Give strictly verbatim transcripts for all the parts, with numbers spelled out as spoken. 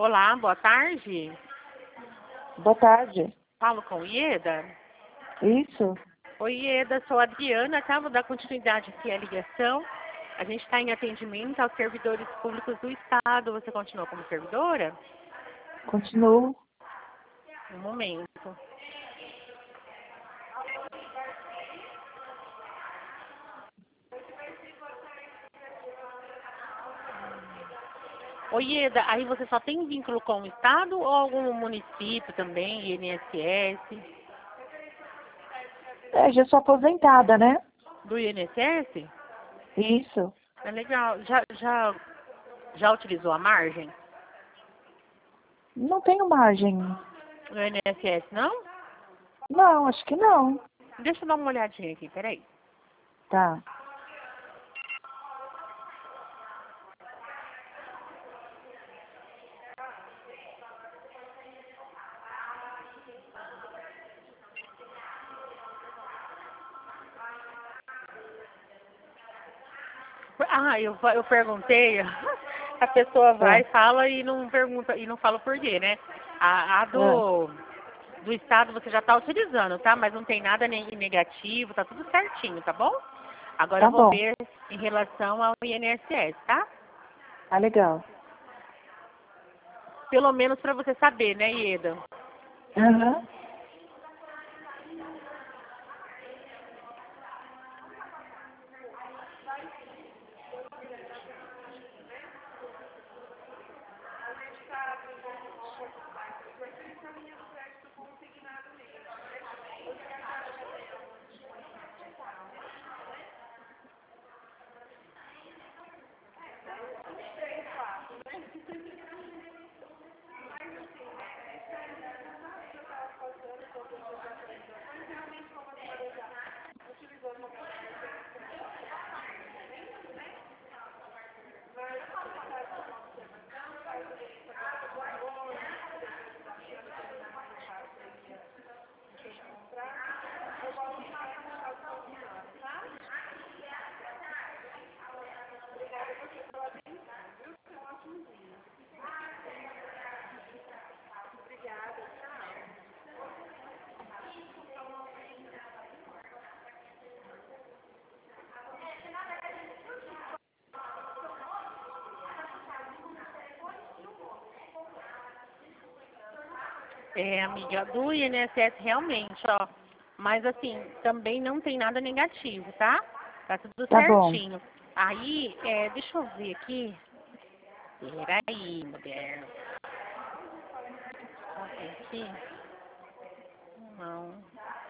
Olá, boa tarde. Boa tarde. Falo com Ieda? Isso? Oi, Ieda, sou a Adriana, tá? Vou dar continuidade aqui à ligação. A gente está em atendimento aos servidores públicos do Estado. Você continua como servidora? Continuo. Um momento. Oi, Ieda, aí você só tem vínculo com o Estado ou algum município também, I N S S? É, já sou aposentada, né? Do I N S S? Isso. É legal. Já, já, já utilizou a margem? Não tenho margem. No I N S S, não? Não, acho que não. Deixa eu dar uma olhadinha aqui, peraí. Tá. Ah, eu, fa- eu perguntei, a pessoa vai, É. fala e não pergunta, e não fala o porquê, né? A, a É. do, do Estado você já está utilizando, tá? Mas não tem nada ne- negativo, tá tudo certinho, tá bom? Agora eu Tá vou bom. ver em relação ao I N S S, tá? Tá legal. Pelo menos para você saber, né, Ieda? Aham. É, amiga, do I N S S realmente, ó. Mas assim, também não tem nada negativo, tá? Tá tudo Tá bom. certinho. Aí, é, deixa eu ver aqui. Peraí, mulher. Aqui. Não.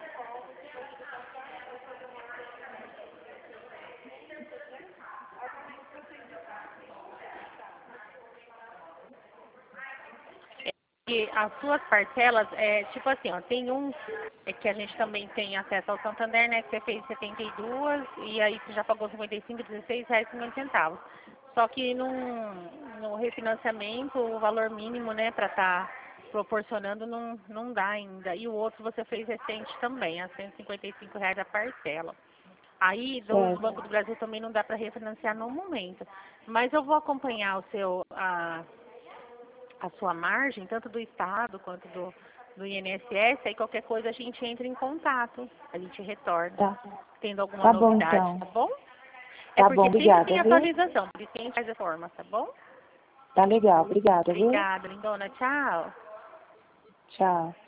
E as suas parcelas, é tipo assim, ó, tem um é que a gente também tem acesso ao Santander, né? Que você fez setenta e dois e aí você já pagou cinquenta e cinco, dezesseis reais e cinquenta centavos. Só que num, no refinanciamento, o valor mínimo, né, para estar proporcionando não, não dá ainda. E o outro você fez recente também, a cento e cinquenta e cinco reais a parcela. Aí, do, do Certo. Banco do Brasil também não dá para refinanciar no momento. Mas eu vou acompanhar o seu, a, a sua margem, tanto do Estado quanto do, do I N S S, aí qualquer coisa a gente entra em contato, a gente retorna, Tá. tendo alguma Tá bom, novidade, então. tá bom? É Tá bom, porque sempre obrigada, tem viu? atualização, por isso que a gente faz a forma, tá bom? Tá legal, obrigada, viu? Obrigada, lindona. Tchau. Tchau.